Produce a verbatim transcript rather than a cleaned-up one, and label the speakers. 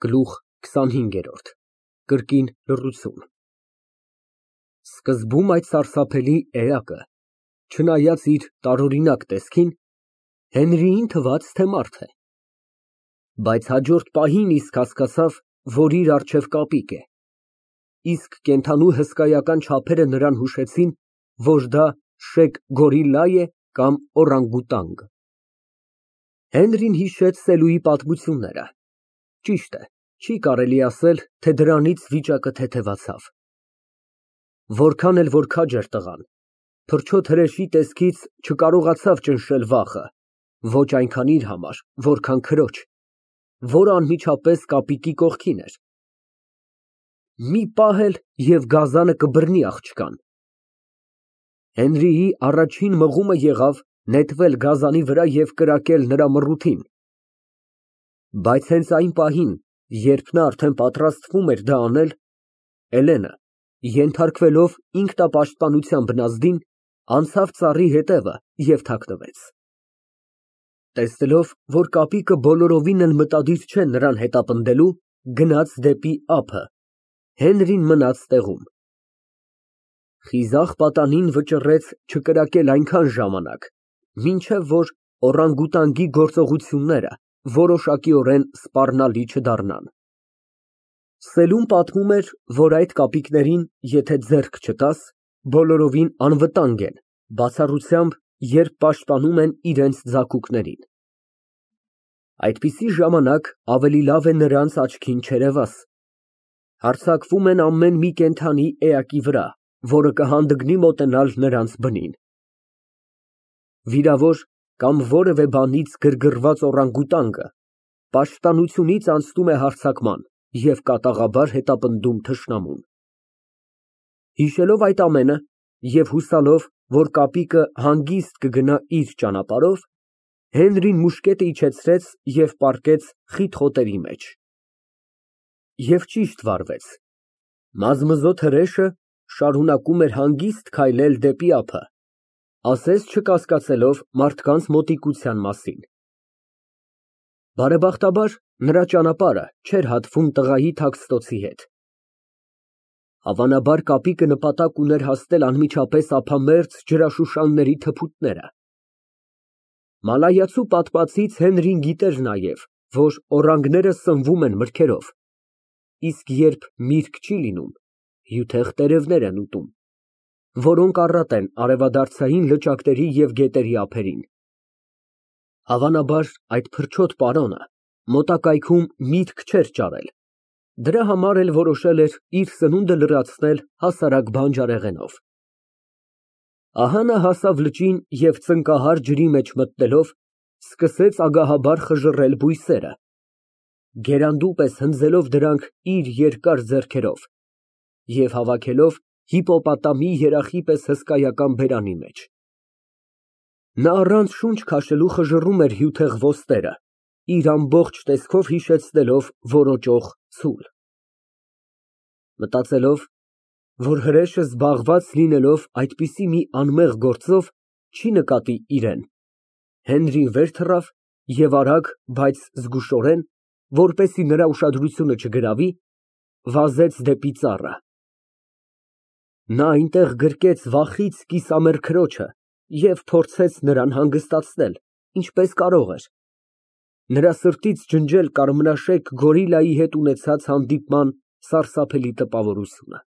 Speaker 1: Գլուխ քսանհինգերորդ Կրկին լռություն։ Սկզբում այդ սարսափելի էակը, չնայած իր տարօրինակ տեսքին, Հենրիին թվաց, թե մարդ է, բայց հաջորդ պահին իսկ հասկացավ, որ իր առջև կապիկ է, իսկ կենդանու հսկայական չափերը նրան հուշեցին, որ դա շեկ գորիլլա է կամ օրանգուտանգ։ Հենրին հիշեց Սելուի պատմությունները, ճիշտ է, չի կարելի ասել, թե դրանից վիճակը թեթևացավ։ Որքան էլ որ քաջ էր տղան, փրչոտ հրեշի տեսքից չկարողացավ ճնշել վախը, ոչ այնքան իր համար, որքան քրոջ, որը անմիջապես կապիկի կողքին էր։ Մի պահ էլ և գազանը կբռնի աղջկան։ Հենրիի առաջին մղումը եղավ նետվել գազանի վրա և կրակել նրա մռութին, բայց հենց այն պահին, երբ նա արդեն պատրաստվում էր դա անել, Էլենը, ենթարկվելով ինքնապաշտպանության բնազդին, անցավ ծառի հետևը և թաքնվեց։ Տեսնելով, որ կապիկը բոլորովին էլ մտադիր չէ նրան հետապնդելու, գնաց դեպի ափը, Հենրին մնաց տեղում։ Խիզախ պատանին վճռեց չկրակել այնքան ժամանակ, մինչև որ օրանգուտանգի գործողությունները որոշակիորեն սպառնալի չդառնան։ Սելուն պատմում էր, որ այդ կապիկներին, եթե ձեռք չտաս, բոլորովին անվտանգ են, բացառությամբ, երբ պաշտպանում են իրենց ձագուկներին։ Այդպիսի ժամանակ ավելի լավ է նրանց աչքին չերևաս, հարձակվում են ամեն մի կենդանի էակի վրա, որը կհանդգնի մոտենալ նրանց բնին։ Վիրավոր կամ որևէ բանից գրգռված օրանգուտանգը պաշտպանությունից անցնում է հարձակման և կատաղաբար հետապնդում թշնամուն։ Հիշելով այդ ամենը և հուսալով, որ կապիկը հանգիստ կգնա իր ճանապարհով, Հենրին մուշկետը իջեցրեց և պառկեց խիտ խոտերի մեջ։ Եվ ճիշտ վարվեց. մազմզոտ հրեշը շարունակում էր հանգիստ քայլել դեպի ափը, ասես չկասկածելով մարդկանց մոտիկության մասին։ Բարեբախտաբար, նրա ճանապարհը չէր հատվում տղայի թաքստոցի հետ։ Հավանաբար կապիկը նպատակ ուներ հասնել անմիջապես ափամերձ ջրաշուշանների թփուտները։ Մալայացու պատմածից Հենրին գիտեր նաև, որ օրանգները սնվում են մրգերով, իսկ երբ միրգ չի լինում, հյութեղ տերևներ են ուտում, որոնք առատ են արևադարձային լճակների և գետերի ափերին։ Հավանաբար, այդ փրչոտ պարոնը մոտակայքում միտք չէր ճարել, դրա համար էլ որոշել էր իր սնունդը լրացնել հասարակ բանջարեղենով։ Ահա նա հասավ լճին և ծնկահար ջրի մեջ մտնելով, սկսեց ագահաբար խժռել բույսերը, գերանդու պես հնձելով դրանք իր երկար ձեռքերով և հավաքելով հիպոպոտամի երախի պես հսկայական բերանի մեջ։ Նա առանց շունչ քաշելու խժռում էր հյութեղ ոստերը, իր ամբողջ տեսքով հիշեցնելով որոճող ցուլ։ Մտածելով, որ հրեշը զբաղված լինելով այդպիսի մի անմեղ գործով, չի նկատի իրան, Հենրին վեր թռավ և արագ, բայց զգուշորեն, որպեսզի նրա ուշադրությունը չգրավի, վազեց դեպի ծառը։ Նա այնտեղ գրկեց վախից կիսամեռ քրոջը և փորձեց նրան հանգստացնել, ինչպես կարող էր, նրա սրտից ջնջել կարմրաշեկ գորիլլայի հետ ունեցած հանդիպման սարսափելի տպավորությունը։